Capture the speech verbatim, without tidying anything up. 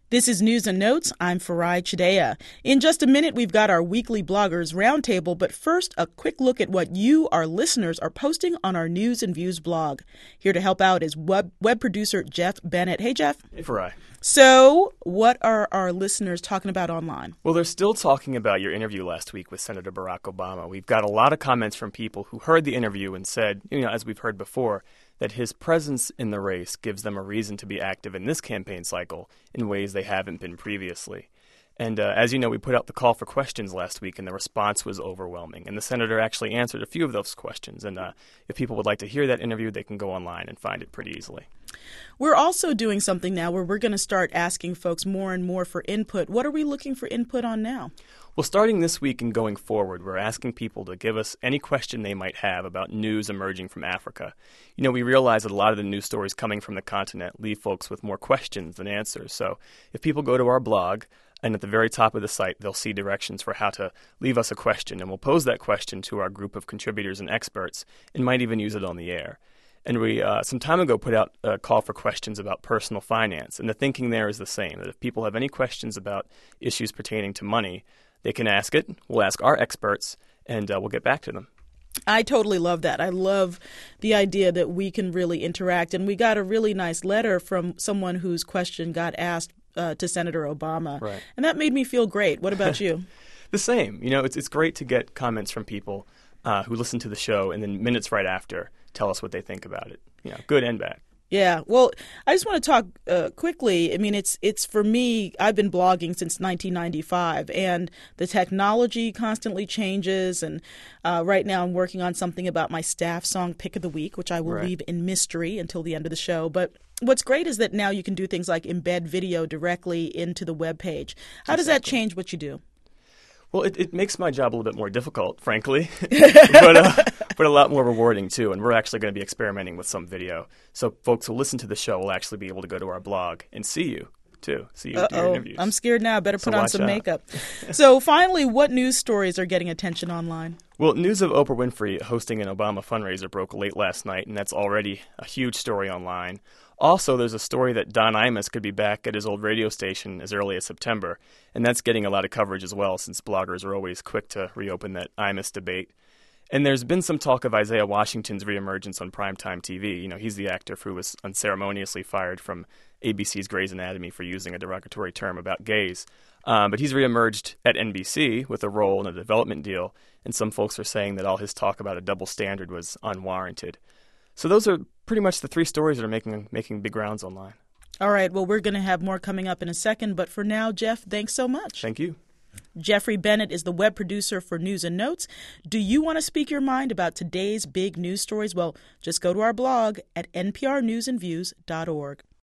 This is News and Notes. I'm Farai Chideya. In just a minute, we've got our weekly Bloggers Roundtable, but first, a quick look at what you, our listeners, are posting on our News and Views blog. Here to help out is web, web producer Jeff Bennett. Hey, Jeff. Hey, Farai. So, what are our listeners talking about online? Well, they're still talking about your interview last week with Senator Barack Obama. We've got a lot of comments from people who heard the interview and said, you know, as we've heard before, that his presence in the race gives them a reason to be active in this campaign cycle in ways they haven't been previously. And uh, as you know, we put out the call for questions last week, and the response was overwhelming. And the senator actually answered a few of those questions. And uh, if people would like to hear that interview, they can go online and find it pretty easily. We're also doing something now where we're going to start asking folks more and more for input. What are we looking for input on now? Well, starting this week and going forward, we're asking people to give us any question they might have about news emerging from Africa. You know, we realize that a lot of the news stories coming from the continent leave folks with more questions than answers. So if people go to our blog, and at the very top of the site, they'll see directions for how to leave us a question, and we'll pose that question to our group of contributors and experts and might even use it on the air. And we, uh, some time ago, put out a call for questions about personal finance, and the thinking there is the same, that if people have any questions about issues pertaining to money, they can ask it. We'll ask our experts, and uh, we'll get back to them. I totally love that. I love the idea that we can really interact. And we got a really nice letter from someone whose question got asked uh, to Senator Obama. Right. And that made me feel great. What about you? The same. You know, it's it's great to get comments from people uh, who listen to the show and then minutes right after tell us what they think about it, you know, good and bad. Yeah. Well, I just want to talk uh, quickly. I mean, it's it's for me, I've been blogging since nineteen ninety-five, and the technology constantly changes. And uh, right now I'm working on something about my staff song Pick of the Week, which I will Right. leave in mystery until the end of the show. But what's great is that now you can do things like embed video directly into the web page. How does that Exactly. change what you do? Well, it, it makes my job a little bit more difficult, frankly, but uh, but a lot more rewarding, too. And we're actually going to be experimenting with some video. So folks who listen to the show will actually be able to go to our blog and see you, too, see you do your Uh-oh. interviews. I'm scared now. Better So put on watch some out. makeup. So finally, what news stories are getting attention online? Well, news of Oprah Winfrey hosting an Obama fundraiser broke late last night, and that's already a huge story online. Also, there's a story that Don Imus could be back at his old radio station as early as September, and that's getting a lot of coverage as well, since bloggers are always quick to reopen that Imus debate. And there's been some talk of Isaiah Washington's reemergence on primetime T V. You know, he's the actor who was unceremoniously fired from A B C's Grey's Anatomy for using a derogatory term about gays. Um, but he's reemerged at N B C with a role in a development deal, and some folks are saying that all his talk about a double standard was unwarranted. So those are pretty much the three stories that are making making big rounds online. All right. Well, we're going to have more coming up in a second. But for now, Jeff, thanks so much. Thank you. Jeffrey Bennett is the web producer for News and Notes. Do you want to speak your mind about today's big news stories? Well, just go to our blog at n p r news and views dot org.